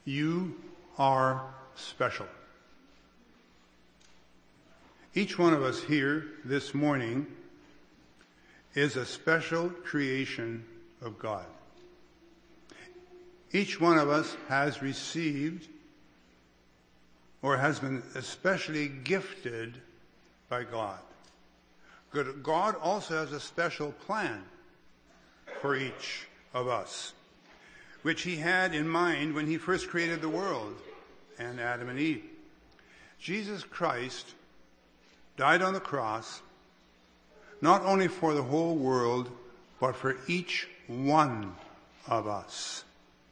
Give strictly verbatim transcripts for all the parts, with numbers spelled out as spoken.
You are special. Each one of us here this morning is a special creation of God. Each one of us has received or has been especially gifted by God. God also has a special plan for each of us, which he had in mind when he first created the world and Adam and Eve. Jesus Christ died on the cross, not only for the whole world, but for each one of us.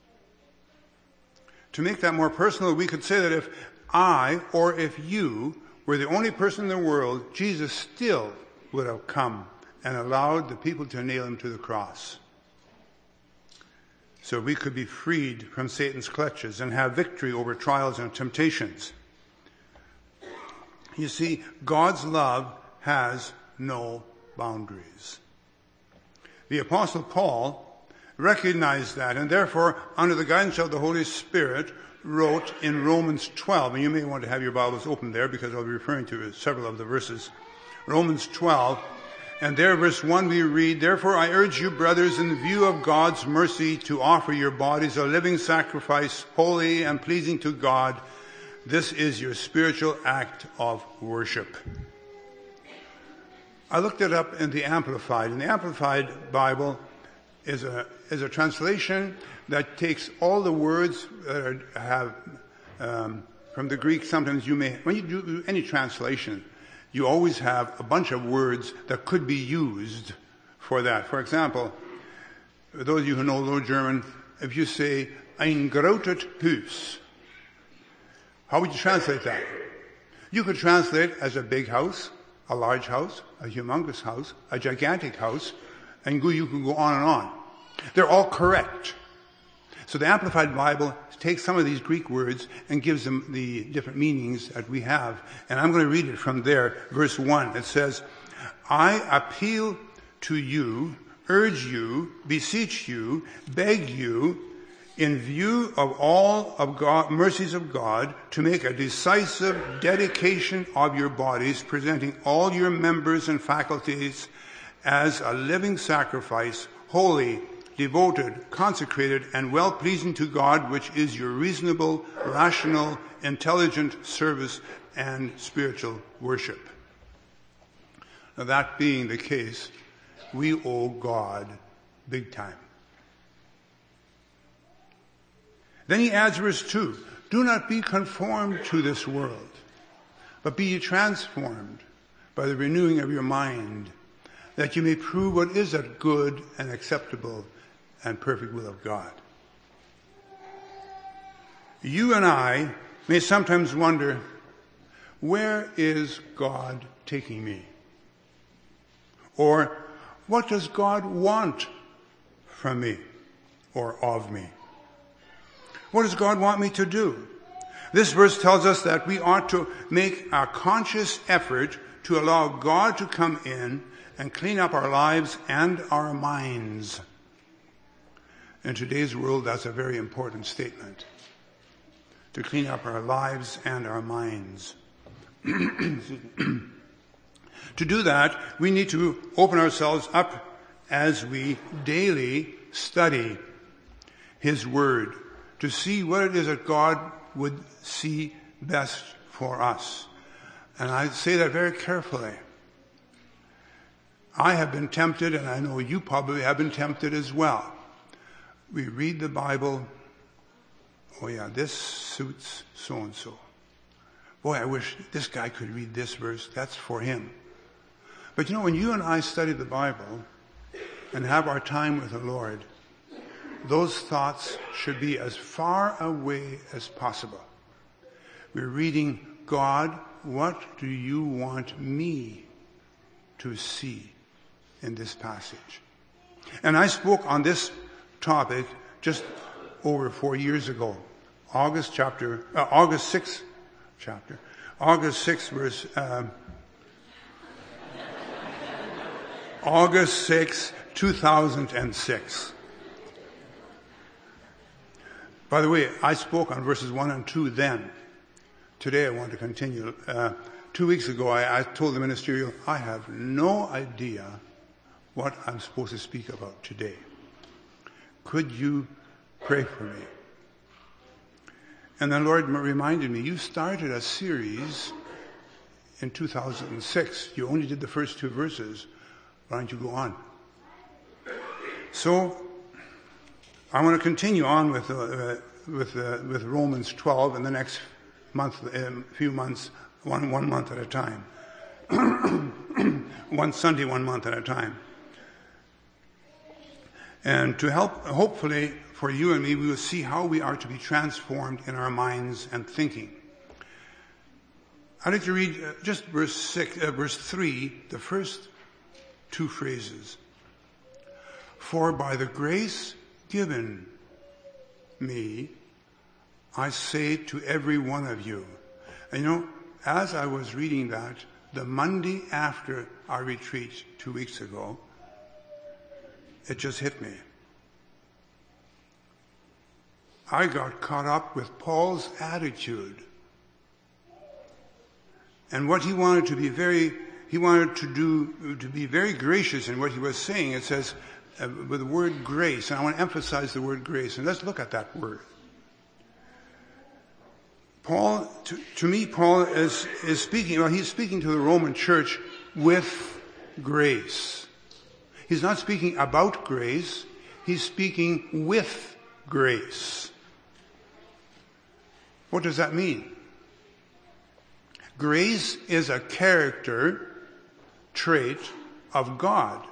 To make that more personal, we could say that if I or if you were the only person in the world, Jesus still would have come and allowed the people to nail him to the cross, so we could be freed from Satan's clutches and have victory over trials and temptations. You see, God's love has no boundaries. The Apostle Paul recognized that, and therefore, under the guidance of the Holy Spirit, wrote in Romans twelve, and you may want to have your Bibles open there because I'll be referring to several of the verses. Romans twelve, and there, verse one, we read, "Therefore I urge you, brothers, in view of God's mercy, to offer your bodies a living sacrifice, holy and pleasing to God. This is your spiritual act of worship." I looked it up in the Amplified, and the Amplified Bible is a is a translation that takes all the words that are, have um, from the Greek. Sometimes you may, when you do any translation, you always have a bunch of words that could be used for that. For example, those of you who know Low German, if you say "ein großes Haus," how would you translate that? You could translate as a big house, a large house, a humongous house, a gigantic house, and you can go on and on. They're all correct. So the Amplified Bible takes some of these Greek words and gives them the different meanings that we have. And I'm going to read it from there, verse one. It says, "I appeal to you, urge you, beseech you, beg you, in view of all of God, mercies of God, to make a decisive dedication of your bodies, presenting all your members and faculties as a living sacrifice, holy, devoted, consecrated, and well-pleasing to God, which is your reasonable, rational, intelligent service and spiritual worship." Now, that being the case, we owe God big time. Then he adds verse two, "Do not be conformed to this world, but be ye transformed by the renewing of your mind, that you may prove what is that good and acceptable and perfect will of God." You and I may sometimes wonder, where is God taking me? Or, what does God want from me or of me? What does God want me to do? This verse tells us that we ought to make a conscious effort to allow God to come in and clean up our lives and our minds. In today's world, that's a very important statement. To clean up our lives and our minds. To do that, we need to open ourselves up as we daily study His Word, to see what it is that God would see best for us. And I say that very carefully. I have been tempted, and I know you probably have been tempted as well. We read the Bible, oh yeah, this suits so-and-so. Boy, I wish this guy could read this verse. That's for him. But you know, when you and I study the Bible and have our time with the Lord, those thoughts should be as far away as possible. We're reading, God, what do you want me to see in this passage? And I spoke on this topic just over four years ago. August chapter, uh, August sixth chapter, August sixth verse, uh, August sixth, two thousand six. By the way, I spoke on verses one and two then. Today I want to continue. Uh, two weeks ago I, I told the ministerial, I have no idea what I'm supposed to speak about today. Could you pray for me? And then the Lord reminded me, you started a series in two thousand six. You only did the first two verses. Why don't you go on? So I want to continue on with uh, with uh, with Romans twelve in the next month, um, few months, one one month at a time, one Sunday, one month at a time, and to help, hopefully, for you and me, we will see how we are to be transformed in our minds and thinking. I'd like to read uh, just verse six, uh, verse three, the first two phrases. For by the grace given me, I say to every one of you. And you know, as I was reading that, the Monday after our retreat two weeks ago, it just hit me. I got caught up with Paul's attitude. And what he wanted to be very, he wanted to do, to be very gracious in what he was saying. It says, uh, with the word grace, and I want to emphasize the word grace, and let's look at that word. Paul, to, to me, Paul is, is speaking, well, he's speaking to the Roman church with grace. He's not speaking about grace, he's speaking with grace. What does that mean? Grace is a character trait of God.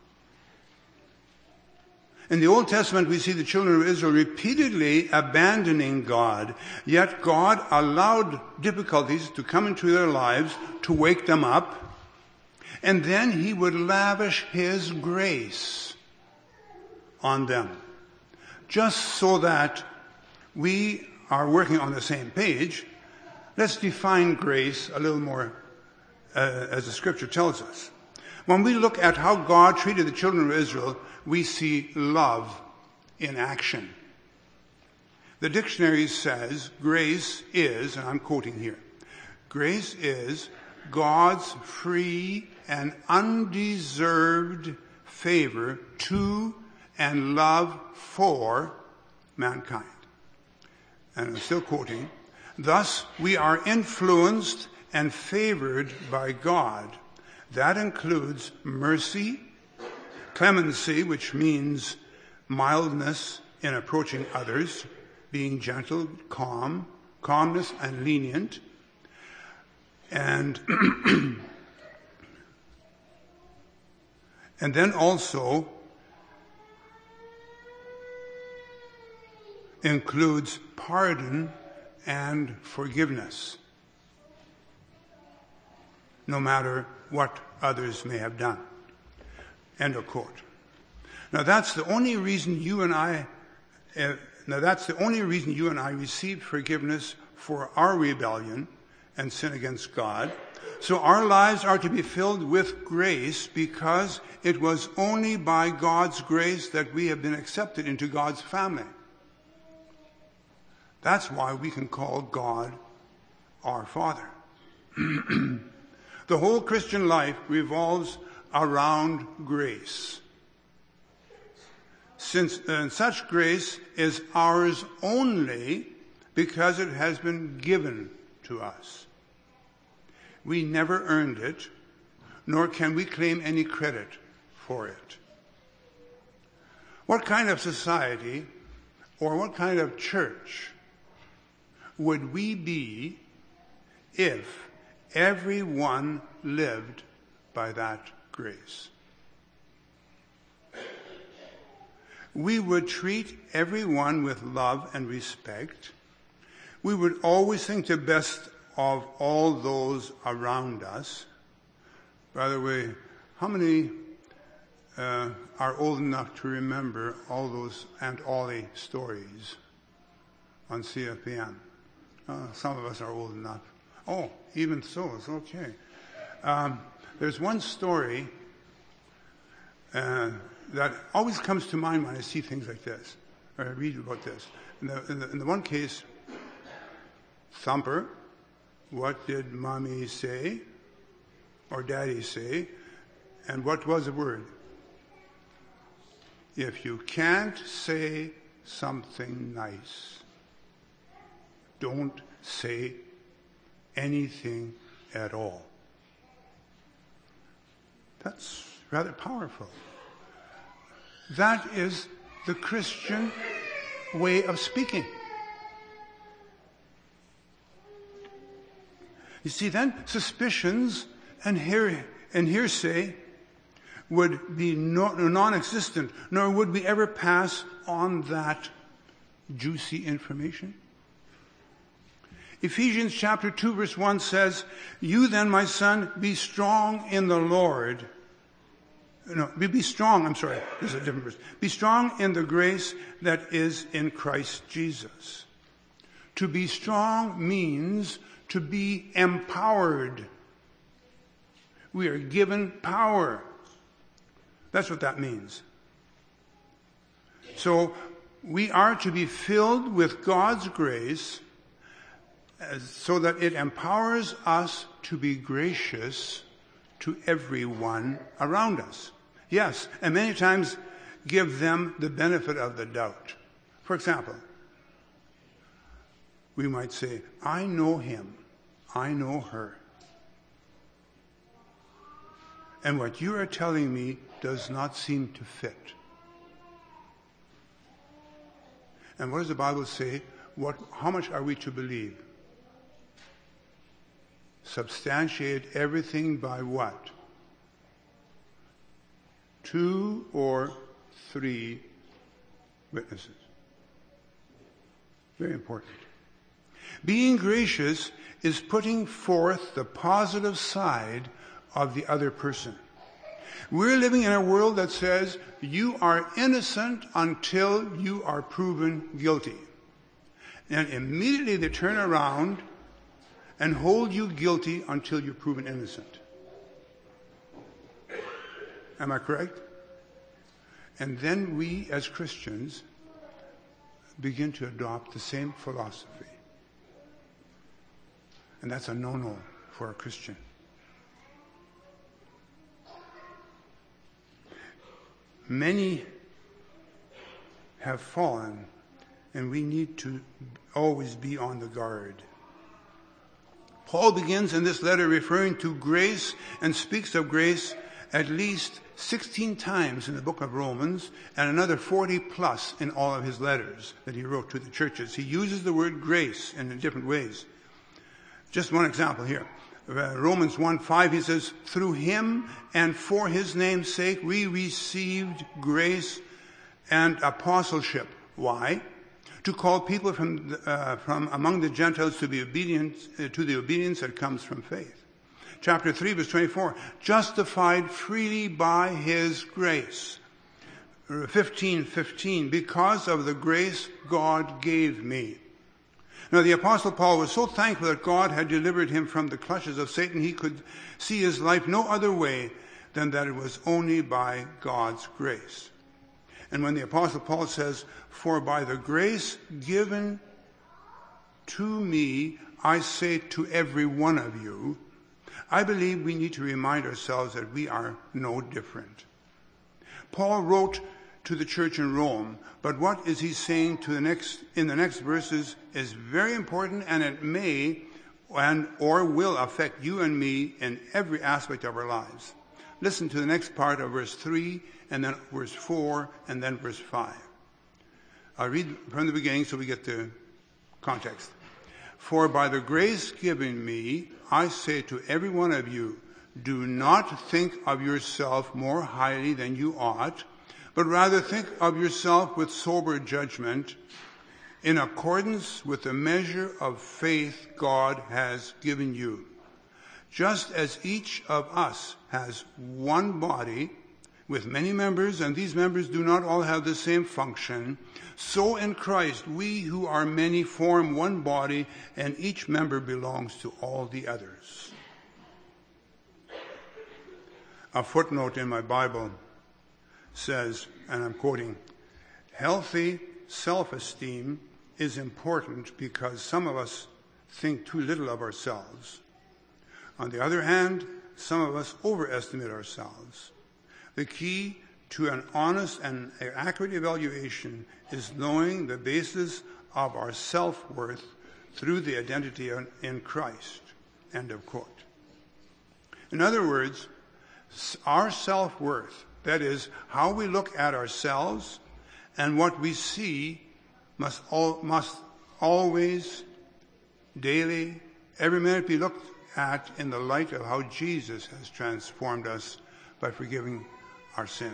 In the Old Testament, we see the children of Israel repeatedly abandoning God, yet God allowed difficulties to come into their lives to wake them up, and then he would lavish his grace on them, just so that we are working on the same page. Let's define grace a little more uh, as the scripture tells us. When we look at how God treated the children of Israel, we see love in action. The dictionary says grace is, and I'm quoting here, grace is God's free and undeserved favor to and love for mankind. And I'm still quoting, thus we are influenced and favored by God. That includes mercy, clemency, which means mildness in approaching others, being gentle, calm, calmness and lenient, and and then also includes pardon and forgiveness, no matter what others may have done. End of quote. Now that's the only reason you and I, uh, now that's the only reason you and I received forgiveness for our rebellion and sin against God. So our lives are to be filled with grace because it was only by God's grace that we have been accepted into God's family. That's why we can call God our Father. The whole Christian life revolves around grace. Since uh, such grace is ours only because it has been given to us. We never earned it, nor can we claim any credit for it. What kind of society or what kind of church would we be if everyone lived by that grace? We would treat everyone with love and respect. We would always think the best of all those around us. By the way, how many uh, are old enough to remember all those Aunt Ollie stories on C F P N? Uh, some of us are old enough. Oh, even so, it's okay. Um, there's one story uh, that always comes to mind when I see things like this. I read about this. In the, in the, in the one case, Thumper, what did mommy say? Or daddy say? And what was the word? If you can't say something nice, don't say anything at all. That's rather powerful. That is the Christian way of speaking. You see, then suspicions and, hear, and hearsay would be no, non-existent, nor would we ever pass on that juicy information. Ephesians chapter two verse one says, "You then, my son, be strong in the Lord." No, be, be strong, I'm sorry, there's a different verse. Be strong in the grace that is in Christ Jesus. To be strong means to be empowered. We are given power. That's what that means. So we are to be filled with God's grace so that it empowers us to be gracious to everyone around us. Yes, and many times give them the benefit of the doubt. For example, we might say, I know him, I know her. And what you are telling me does not seem to fit. And what does the Bible say? What, how much are we to believe? Substantiate everything by what? Two or three witnesses. Very important. Being gracious is putting forth the positive side of the other person. We're living in a world that says you are innocent until you are proven guilty. And immediately they turn around and hold you guilty until you're proven innocent. Am I correct? And then we as Christians begin to adopt the same philosophy. And that's a no-no for a Christian. Many have fallen, and we need to always be on the guard. Paul begins in this letter referring to grace and speaks of grace at least sixteen times in the book of Romans and another forty plus in all of his letters that he wrote to the churches. He uses the word grace in different ways. Just one example here. Uh, Romans one five, he says, through him and for his name's sake we received grace and apostleship. Why? To call people from uh, from among the Gentiles to be obedient uh, to the obedience that comes from faith. Chapter three, verse twenty-four, justified freely by his grace. fifteen fifteen, because of the grace God gave me. Now the Apostle Paul was so thankful that God had delivered him from the clutches of Satan, he could see his life no other way than that it was only by God's grace. And when the Apostle Paul says, for by the grace given to me, I say to every one of you, I believe we need to remind ourselves that we are no different. Paul wrote to the church in Rome, but what is he saying to the next in the next verses is very important, and it may and or will affect you and me in every aspect of our lives. Listen to the next part of verse three, and then verse four, and then verse five. I'll read from the beginning so we get the context. For by the grace given me, I say to every one of you, do not think of yourself more highly than you ought, but rather think of yourself with sober judgment, in accordance with the measure of faith God has given you. Just as each of us has one body with many members, and these members do not all have the same function, so in Christ we who are many form one body, and each member belongs to all the others. A footnote in my Bible says, and I'm quoting, healthy self-esteem is important because some of us think too little of ourselves. On the other hand, some of us overestimate ourselves. The key to an honest and accurate evaluation is knowing the basis of our self-worth through the identity in Christ. End of quote. In other words, our self-worth, that is, how we look at ourselves and what we see, must, al- must always, daily, every minute be looked at in the light of how Jesus has transformed us by forgiving our sin.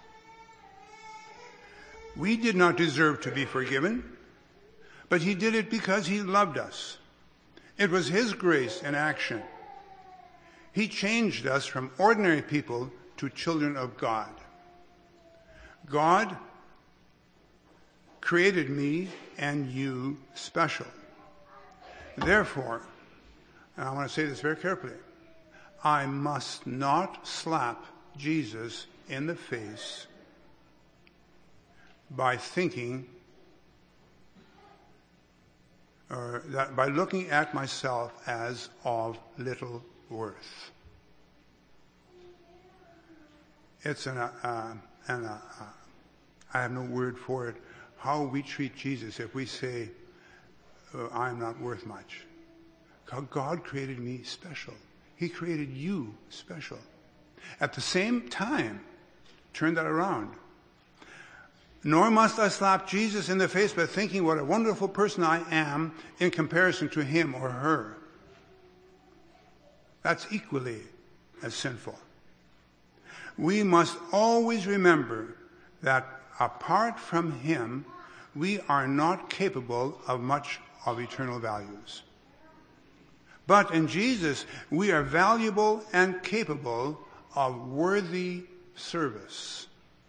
We did not deserve to be forgiven, but he did it because he loved us. It was his grace in action. He changed us from ordinary people to children of God. God created me and you special. Therefore, and I want to say this very carefully, I must not slap Jesus in the face by thinking or that by looking at myself as of little worth. It's an, uh, an uh, uh, I have no word for it, how we treat Jesus if we say, uh, I'm not worth much. God created me special. He created you special. At the same time, turn that around. Nor must I slap Jesus in the face by thinking what a wonderful person I am in comparison to him or her. That's equally as sinful. We must always remember that apart from him, we are not capable of much of eternal values. But in Jesus, we are valuable and capable of worthy service.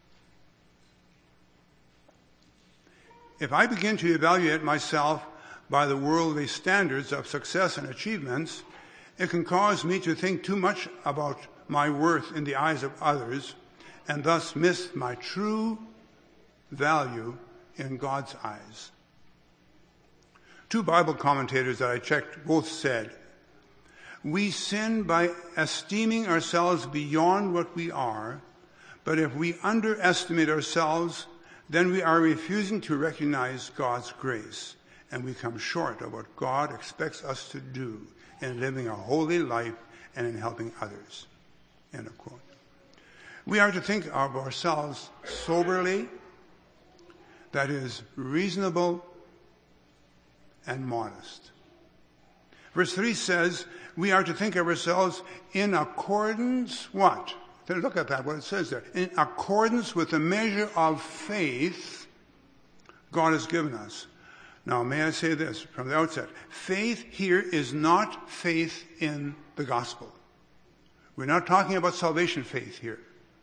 If I begin to evaluate myself by the worldly standards of success and achievements, it can cause me to think too much about my worth in the eyes of others and thus miss my true value in God's eyes. Two Bible commentators that I checked both said, we sin by esteeming ourselves beyond what we are, but if we underestimate ourselves, then we are refusing to recognize God's grace, and we come short of what God expects us to do in living a holy life and in helping others. End of quote. We are to think of ourselves soberly, that is, reasonable and modest. Verse three says, we are to think of ourselves in accordance, what? Look at that, what it says there. In accordance with the measure of faith God has given us. Now, may I say this from the outset. Faith here is not faith in the gospel. We're not talking about salvation faith here.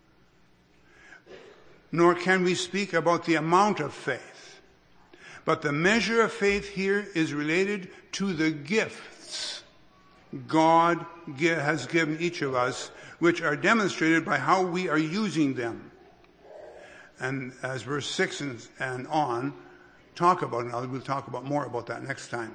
Nor can we speak about the amount of faith. But the measure of faith here is related to the gifts God has given each of us, which are demonstrated by how we are using them. And as verse six and, and on talk about, and we'll talk about more about that next time.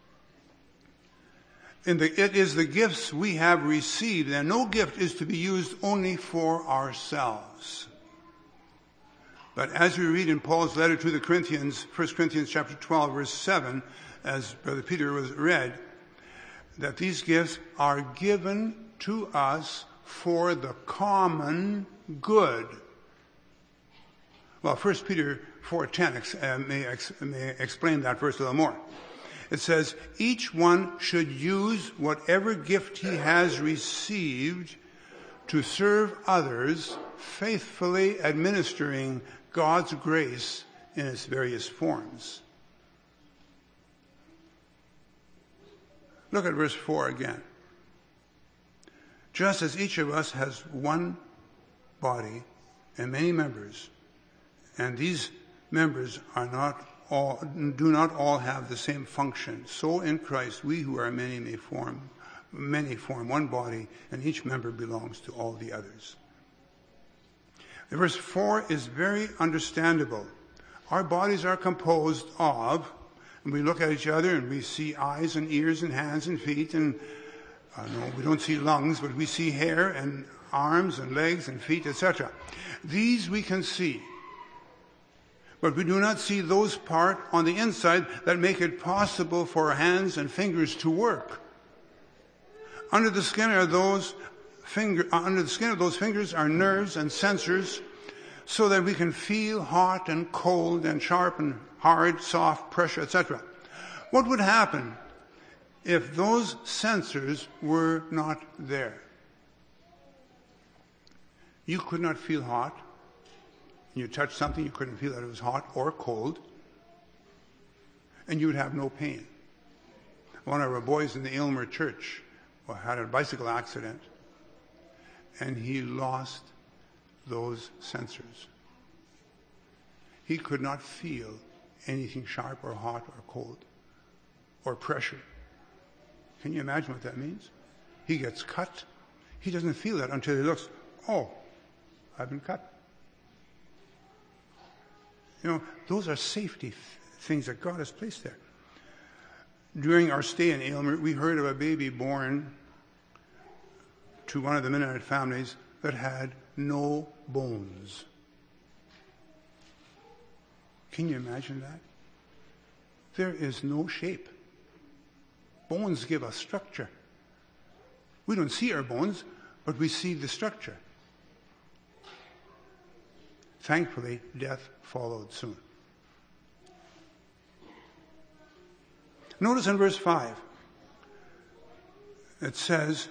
In the, it is the gifts we have received, and no gift is to be used only for ourselves. But as we read in Paul's letter to the Corinthians, First Corinthians chapter twelve, verse seven, as Brother Peter was read, that these gifts are given to us for the common good. Well, First Peter four ten uh, may, ex, may explain that verse a little more. It says, each one should use whatever gift he has received to serve others, faithfully administering God's grace in its various forms. Look at verse four again. Just as each of us has one body and many members, and these members are not all, do not all have the same function, so in Christ we who are many may form, many form one body, and each member belongs to all the others. Verse four is very understandable. Our bodies are composed of, and we look at each other and we see eyes and ears and hands and feet, and uh, no, we don't see lungs, but we see hair and arms and legs and feet, et cetera. These we can see. But we do not see those parts on the inside that make it possible for our hands and fingers to work. Under the skin are those finger, uh, under the skin of those fingers are nerves and sensors, so that we can feel hot and cold and sharp and hard, soft, pressure, et cetera. What would happen if those sensors were not there? You could not feel hot. You touched something, you couldn't feel that it was hot or cold, and you would have no pain. One of our boys in the Aylmer church had a bicycle accident, and he lost those sensors. He could not feel anything sharp or hot or cold or pressure. Can you imagine what that means? He gets cut. He doesn't feel that until he looks, oh, I've been cut. You know, those are safety th- things that God has placed there. During our stay in Aylmer, we heard of a baby born to one of the Mennonite families that had no bones. Can you imagine that? There is no shape. Bones give us structure. We don't see our bones, but we see the structure. Thankfully, death followed soon. Notice in verse five, it says,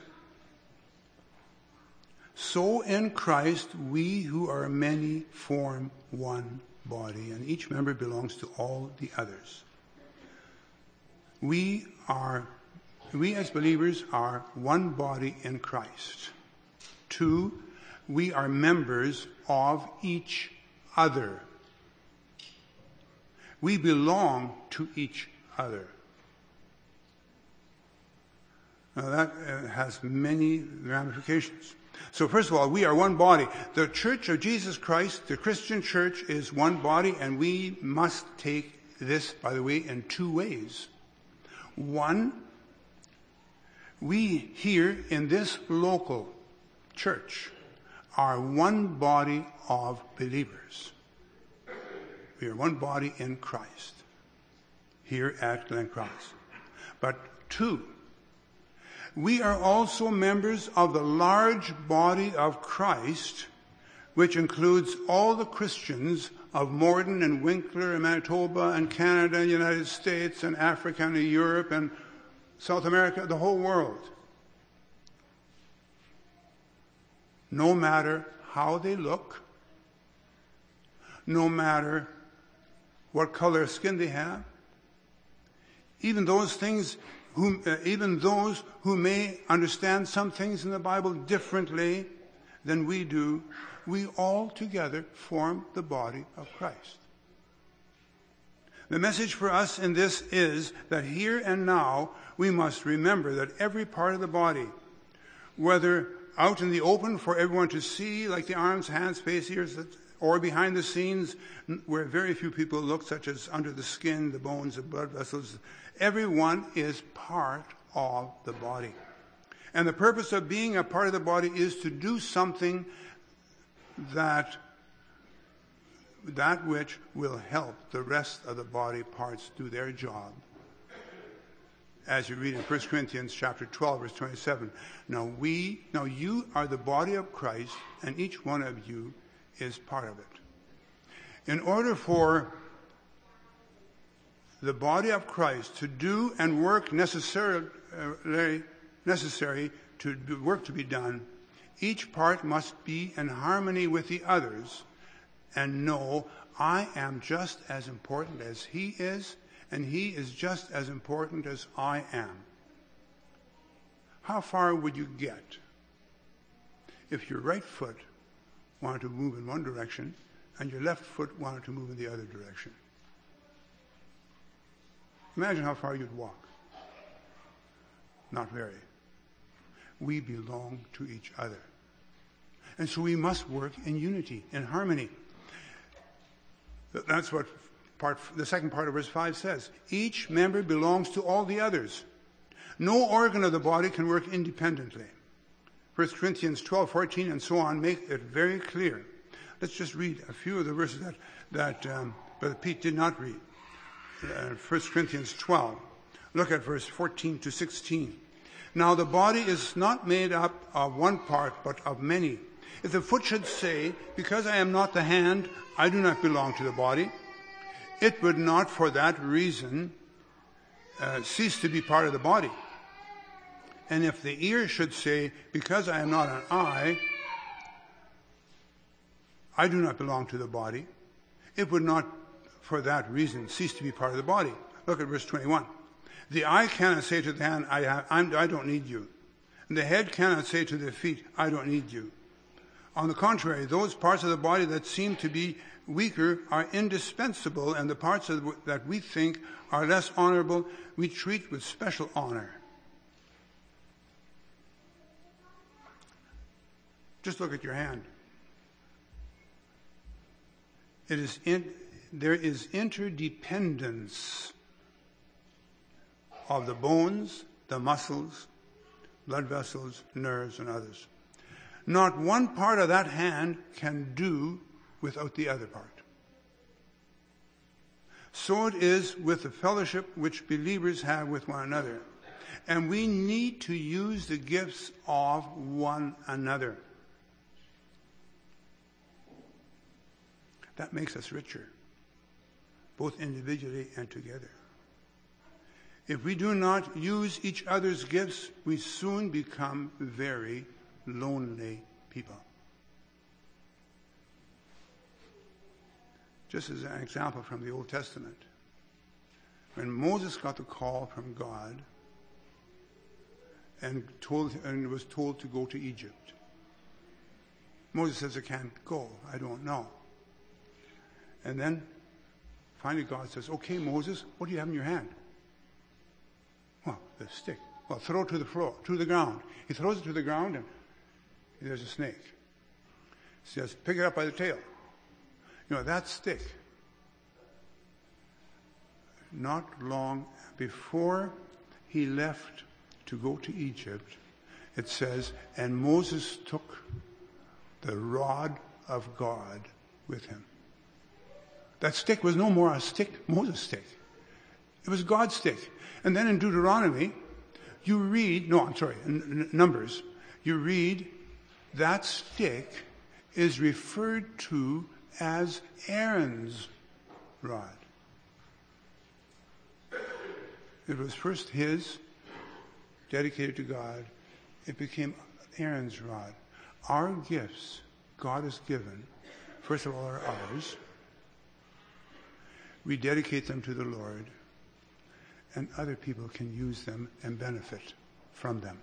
"So in Christ we who are many form one body, and each member belongs to all the others." We are, we as believers are one body in Christ. Two, we are members of each other. We belong to each other. Now that uh, has many ramifications. So first of all, we are one body. The Church of Jesus Christ, the Christian church, is one body, and we must take this, by the way, in two ways. One, we here in this local church are one body of believers. We are one body in Christ here at Glen Cross. But two, we are also members of the large body of Christ, which includes all the Christians of Morden and Winkler and Manitoba and Canada and United States and Africa and Europe and South America, the whole world. No matter how they look, no matter what color skin they have, even those things who, uh, even those who may understand some things in the Bible differently than we do, we all together form the body of Christ. The message for us in this is that here and now we must remember that every part of the body, whether out in the open for everyone to see, like the arms, hands, face, ears, or behind the scenes where very few people look, such as under the skin, the bones, the blood vessels, everyone is part of the body. And the purpose of being a part of the body is to do something that that which will help the rest of the body parts do their job. As you read in First Corinthians chapter twelve, verse twenty-seven. Now we, now you are the body of Christ, and each one of you is part of it. In order for the body of Christ to do and work necessarily, uh, necessary to do work to be done, each part must be in harmony with the others and know I am just as important as he is, and he is just as important as I am. How far would you get if your right foot wanted to move in one direction and your left foot wanted to move in the other direction? Imagine how far you'd walk. Not very. We belong to each other. And so we must work in unity, in harmony. That's what part, the second part of verse five says, each member belongs to all the others. No organ of the body can work independently. First Corinthians twelve, fourteen, and so on make it very clear. Let's just read a few of the verses that, that um, Brother Pete did not read. Uh, First Corinthians twelve. Look at verse fourteen to sixteen. Now the body is not made up of one part, but of many. If the foot should say, because I am not the hand, I do not belong to the body, it would not for that reason uh, cease to be part of the body. And if the ear should say, because I am not an eye, I do not belong to the body, it would not for that reason cease to be part of the body. Look at verse twenty-one. The eye cannot say to the hand, I, have, I'm, I don't need you. And the head cannot say to the feet, I don't need you. On the contrary, those parts of the body that seem to be weaker are indispensable, and the parts of the, that we think are less honorable, we treat with special honor. Just look at your hand. It is in, there is interdependence of the bones, the muscles, blood vessels, nerves, and others. Not one part of that hand can do without the other part. So it is with the fellowship which believers have with one another. And we need to use the gifts of one another. That makes us richer, both individually and together. If we do not use each other's gifts, we soon become very lonely people. Just as an example from the Old Testament, when Moses got the call from God and told and was told to go to Egypt, Moses says, I can't go, I don't know. And then finally God says, okay, Moses, what do you have in your hand? Well, the stick. Well, throw it to the floor, to the ground. He throws it to the ground and there's a snake. He says, pick it up by the tail. You know, that stick. Not long before he left to go to Egypt, it says, and Moses took the rod of God with him. That stick was no more a stick, Moses' stick. It was God's stick. And then in Deuteronomy, you read, no, I'm sorry, in Numbers, you read that stick is referred to as Aaron's rod. It was first his, dedicated to God. It became Aaron's rod. Our gifts God has given, first of all, are ours. We dedicate them to the Lord, and other people can use them and benefit from them.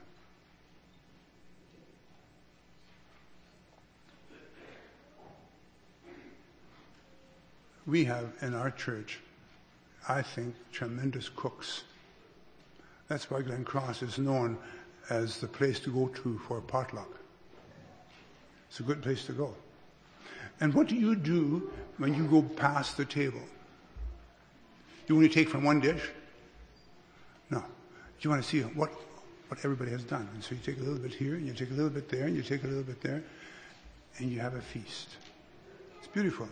We have in our church, I think, tremendous cooks. That's why Glen Cross is known as the place to go to for a potluck. It's a good place to go. And what do you do when you go past the table? You only take from one dish? No. You want to see what, what everybody has done. And so you take a little bit here, and you take a little bit there, and you take a little bit there, and you have a feast. It's beautiful.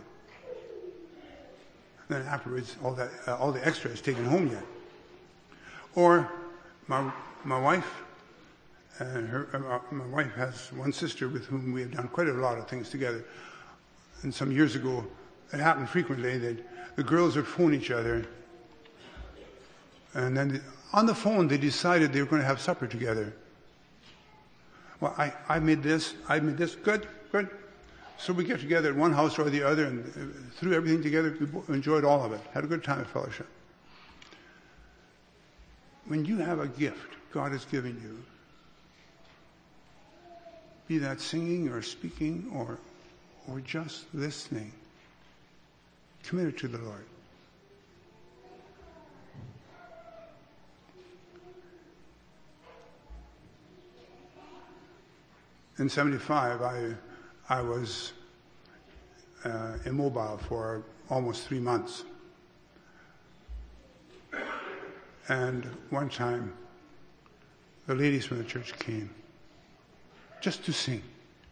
And then afterwards, all that, uh, all the extra is taken home yet. Or my my wife, and her, uh, my wife has one sister with whom we have done quite a lot of things together. And some years ago, it happened frequently that the girls would phone each other, and then the, on the phone they decided they were going to have supper together. Well, I, I made this, I made this, good, good. So we get together at one house or the other and threw everything together. We enjoyed all of it. Had a good time of fellowship. When you have a gift God has given you, be that singing or speaking or or just listening, commit it to the Lord. In seventy-five, I I was uh, immobile for almost three months. And one time, the ladies from the church came just to sing.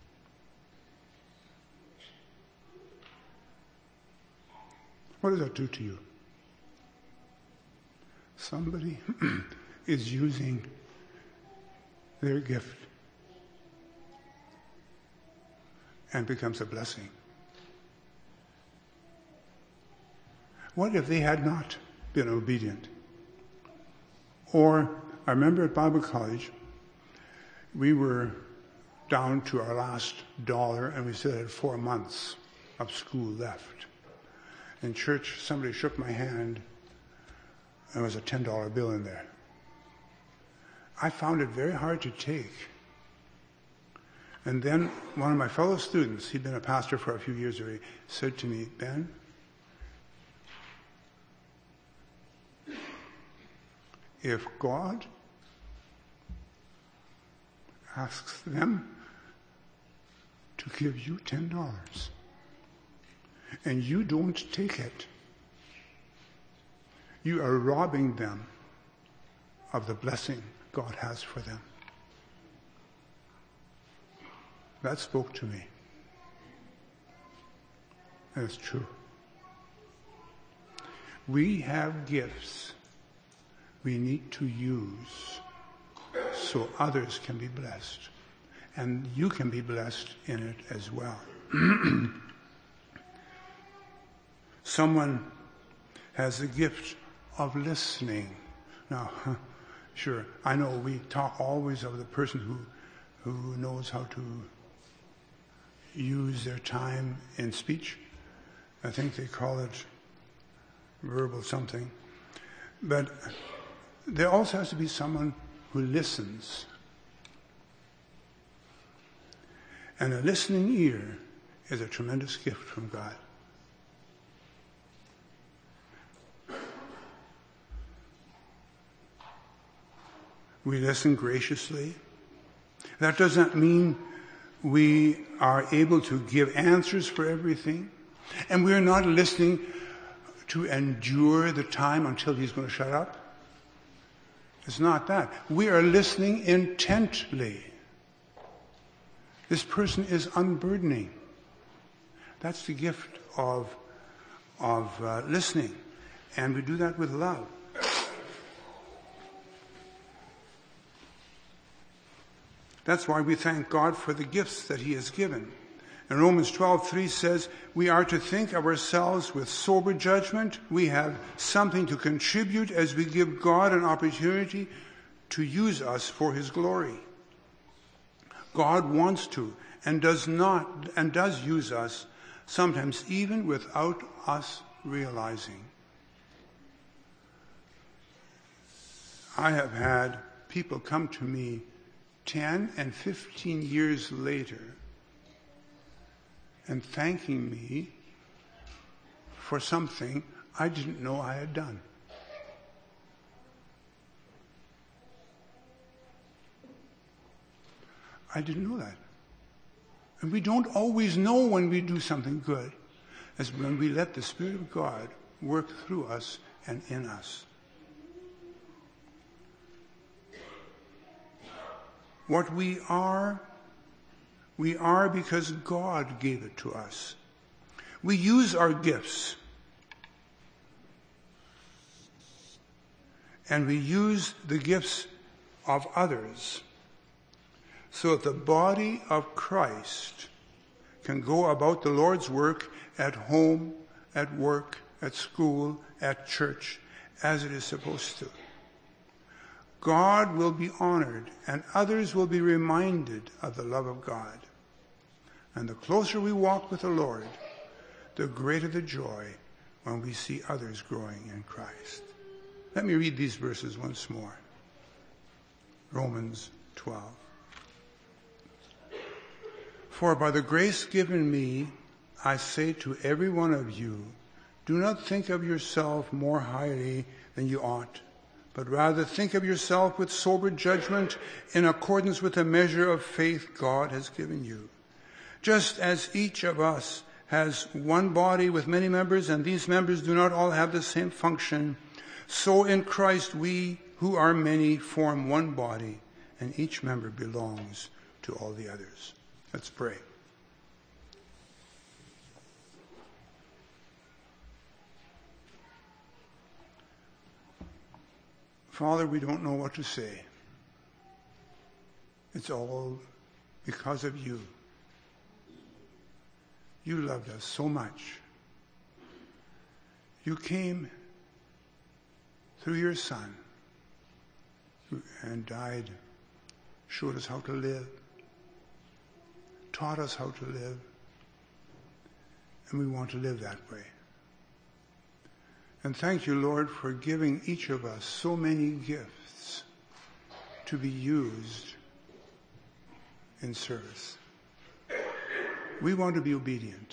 What does that do to you? Somebody is using their gift and becomes a blessing. What if they had not been obedient? Or, I remember at Bible college, we were down to our last dollar and we still had four months of school left. In church, somebody shook my hand and there was a ten dollar bill in there. I found it very hard to take. And then one of my fellow students, he'd been a pastor for a few years already, said to me, Ben, if God asks them to give you ten dollars and you don't take it, you are robbing them of the blessing God has for them. That spoke to me. And it's true. We have gifts we need to use so others can be blessed. And you can be blessed in it as well. Someone has the gift of listening. Now, sure, I know we talk always of the person who, who knows how to use their time in speech. I think they call it verbal something. But there also has to be someone who listens. And a listening ear is a tremendous gift from God. We listen graciously. That doesn't mean we are able to give answers for everything. And we're not listening to endure the time until he's going to shut up. It's not that. We are listening intently. This person is unburdening. That's the gift of, of uh, listening. And we do that with love. That's why we thank God for the gifts that he has given. And Romans twelve three says, we are to think of ourselves with sober judgment. We have something to contribute as we give God an opportunity to use us for his glory. God wants to and does not and does use us, sometimes even without us realizing. I have had people come to me ten and fifteen years later and thanking me for something I didn't know I had done. I didn't know that. And we don't always know when we do something good, as when we let the Spirit of God work through us and in us. What we are, we are because God gave it to us. We use our gifts. And we use the gifts of others so that the body of Christ can go about the Lord's work at home, at work, at school, at church, as it is supposed to. God will be honored and others will be reminded of the love of God. And the closer we walk with the Lord, the greater the joy when we see others growing in Christ. Let me read these verses once more. Romans twelve. For by the grace given me, I say to every one of you, do not think of yourself more highly than you ought, but rather think of yourself with sober judgment in accordance with the measure of faith God has given you. Just as each of us has one body with many members, and these members do not all have the same function, So in Christ we, who are many, form one body, and each member belongs to all the others. Let's pray. Father, we don't know what to say. It's all because of you. You loved us so much. You came through your Son and died, showed us how to live, taught us how to live, and we want to live that way. And thank you, Lord, for giving each of us so many gifts to be used in service. We want to be obedient.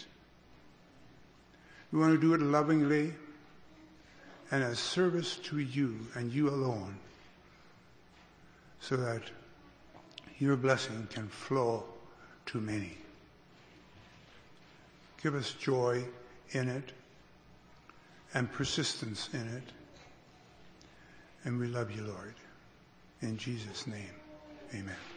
We want to do it lovingly and as service to you and you alone, so that your blessing can flow to many. Give us joy in it and persistence in it. And we love you, Lord. In Jesus' name, amen.